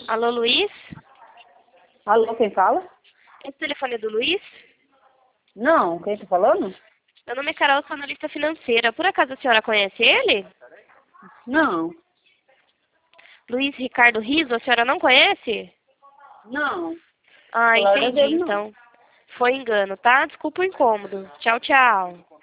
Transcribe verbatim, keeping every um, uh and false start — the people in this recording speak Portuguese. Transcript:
Alô, Luiz? Alô, quem fala? Esse telefone é do Luiz? Não, quem tá falando? Meu nome é Carol, sou analista financeira. Por acaso a senhora conhece ele? Não, Luiz Ricardo Riso, a senhora não conhece? não. Ah, Colega entendi, dele, não. então. Foi engano, tá? Desculpa o incômodo. Tchau, tchau.